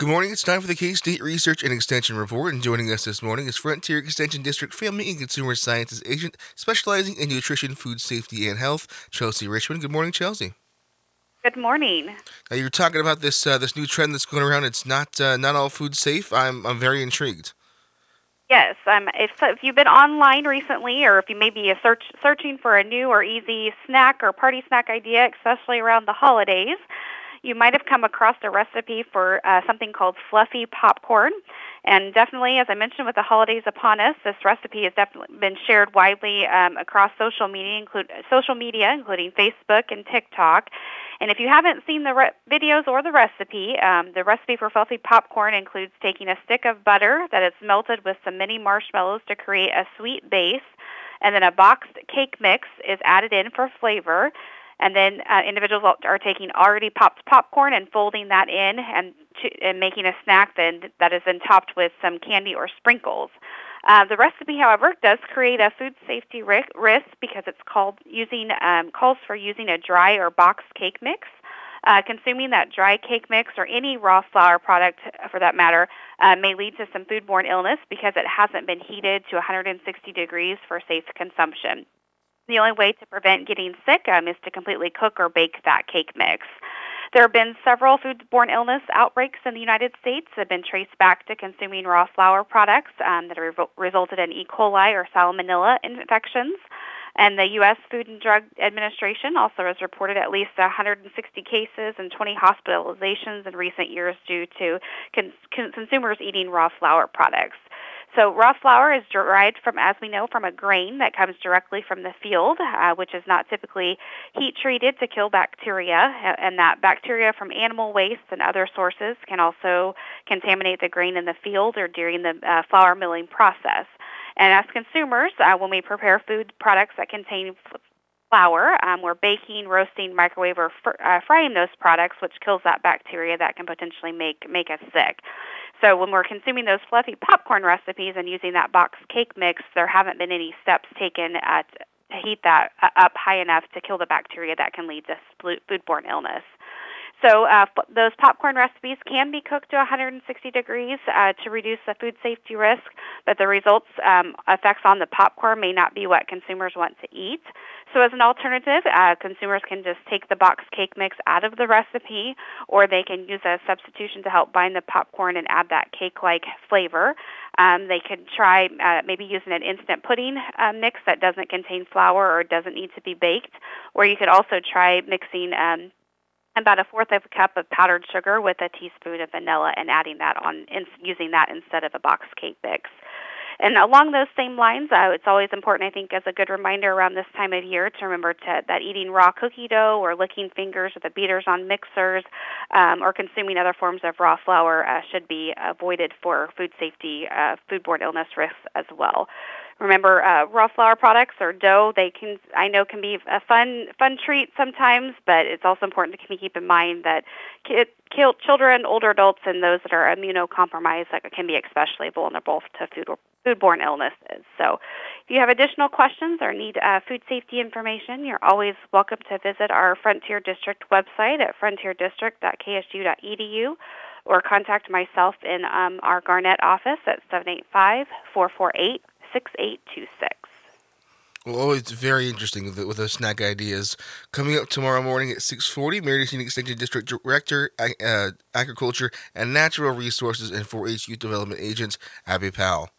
Good morning. It's time for the K-State Research and Extension Report, and joining us this morning is Frontier Extension District Family and Consumer Sciences Agent specializing in nutrition, food safety, and health, Chelsea Richmond. Good morning, Chelsea. Good morning. Now, you're talking about this new trend that's going around. It's not all food safe. I'm very intrigued. Yes, if you've been online recently, or if you may be searching for a new or easy snack or party snack idea, especially around the holidays, you might have come across a recipe for something called fluffy popcorn. And definitely, as I mentioned, with the holidays upon us, this recipe has definitely been shared widely across social media, including Facebook and TikTok. And if you haven't seen the videos or the recipe for fluffy popcorn includes taking a stick of butter that is melted with some mini marshmallows to create a sweet base, and then a boxed cake mix is added in for flavor. And then individuals are taking already popped popcorn and folding that in and making a snack then that is then topped with some candy or sprinkles. The recipe, however, does create a food safety risk because it's calls for using a dry or boxed cake mix. Consuming that dry cake mix or any raw flour product, for that matter, may lead to some foodborne illness because it hasn't been heated to 160 degrees for safe consumption. The only way to prevent getting sick is to completely cook or bake that cake mix. There have been several foodborne illness outbreaks in the United States that have been traced back to consuming raw flour products that have resulted in E. coli or salmonella infections. And the U.S. Food and Drug Administration also has reported at least 160 cases and 20 hospitalizations in recent years due to consumers eating raw flour products. So raw flour is derived from, as we know, from a grain that comes directly from the field, which is not typically heat treated to kill bacteria, and that bacteria from animal waste and other sources can also contaminate the grain in the field or during the flour milling process. And as consumers, when we prepare food products that contain flour, we're baking, roasting, microwave, or frying those products, which kills that bacteria that can potentially make us sick. So when we're consuming those fluffy popcorn recipes and using that boxed cake mix, there haven't been any steps taken to heat that up high enough to kill the bacteria that can lead to foodborne illness. So those popcorn recipes can be cooked to 160 degrees to reduce the food safety risk, but the results effects on the popcorn may not be what consumers want to eat. So as an alternative, consumers can just take the boxed cake mix out of the recipe, or they can use a substitution to help bind the popcorn and add that cake-like flavor. They could try maybe using an instant pudding mix that doesn't contain flour or doesn't need to be baked, or you could also try mixing about a fourth of a cup of powdered sugar with a teaspoon of vanilla and adding that using that instead of a boxed cake mix. And along those same lines, it's always important, I think, as a good reminder around this time of year to remember that eating raw cookie dough or licking fingers with the beaters on mixers or consuming other forms of raw flour should be avoided for food safety, foodborne illness risks as well. Remember, raw flour products or dough, I know can be a fun treat sometimes, but it's also important to keep in mind that children, older adults, and those that are immunocompromised can be especially vulnerable to foodborne illnesses. So if you have additional questions or need food safety information, you're always welcome to visit our Frontier District website at frontierdistrict.ksu.edu or contact myself in our Garnett office at 785-448-6826. Well, it's very interesting with those snack ideas. Coming up tomorrow morning at 6:40, Meridian Extension District Director, Agriculture and Natural Resources and 4-H Youth Development Agent, Abby Powell.